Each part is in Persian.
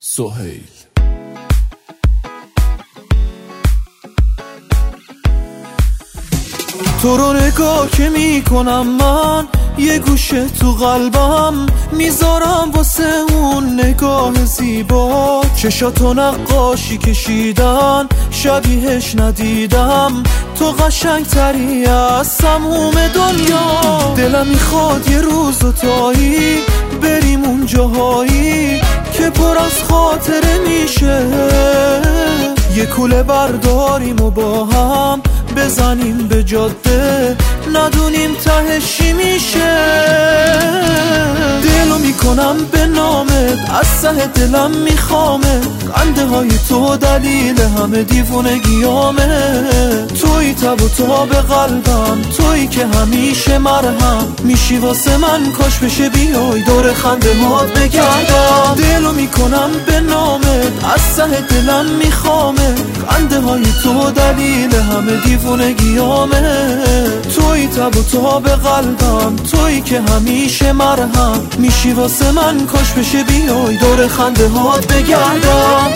سهیل. تو رو نگاه که میکنم من یه گوشه تو قلبم میذارم واسه اون نگاه زیبا. چشاتو نقاشی کشیدن شبیهش ندیدم، تو قشنگ تری از تموم دنیا. دلم میخواد یه روز و تایی بریم اون جاهایی که پر از خاطره میشه، یه کوله برداریم و با هم بزنیم به جاده، ندونیم تهش چی میشه. دلو میکنم به نامت، از ته دلم میخوامه، خنده های تو دلیل همه دیوونگیامه. توی تب و تاب قلبم، توی که همیشه مرهم میشی واسه من، کاش بشه بیای دور خنده هات بگردم. دلو میکنم به نامت، از ته دلم میخوامه، خنده های تو دلیل همه دیوونگیامه. توی تب و تاب قلبم، توی که همیشه مرهم میشی واسه من، کاش بشه بیای دور خنده هات بگردم.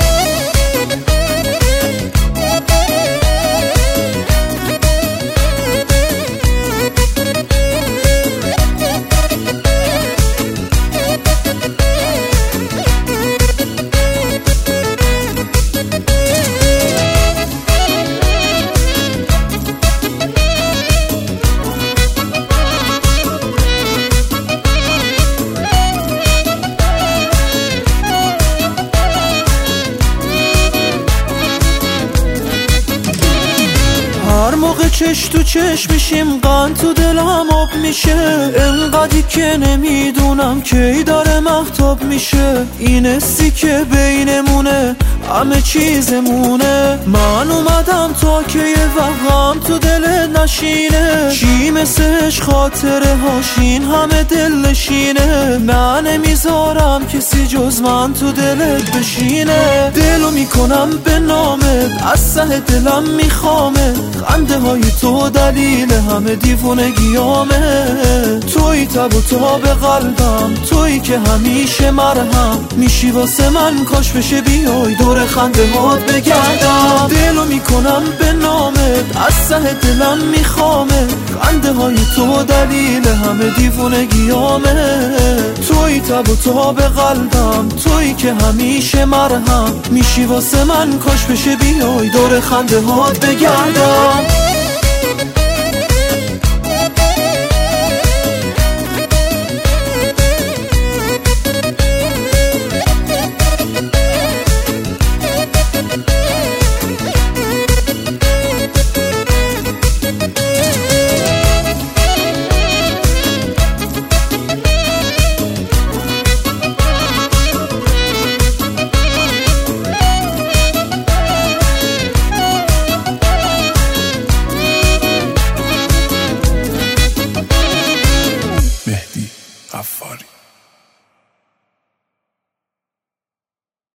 هر موقع چش تو چش میشیم قند تو دلم آب میشه، انقدری که نمیدونم کی داره مهتاب میشه. این حسی که بینمونه همه چیزمونه، من اومدم تا که یه وهم تو دلت نشینه. چی مثلش خاطره هاشین همه دل نشینه، نه نمیذارم کسی جز من تو دلت بشینه. دلو میکنم به نامت، از ته دلم میخوامه، خنده های تو دلیل همه دیوونگیامه. توی تب و تاب قلبم، توی که همیشه مرهم میشی واسه من، کاش بشه بیای دور خنده هات بگردم. دلو میکنم به نامت، از ته دلم میخوامه، خنده های تو دلیل همه دیوونگیامه. توی تب و تاب قلبم، توی که همیشه مرهم میشی واسه من، کاش بشه بیای دور خنده هات بگردم.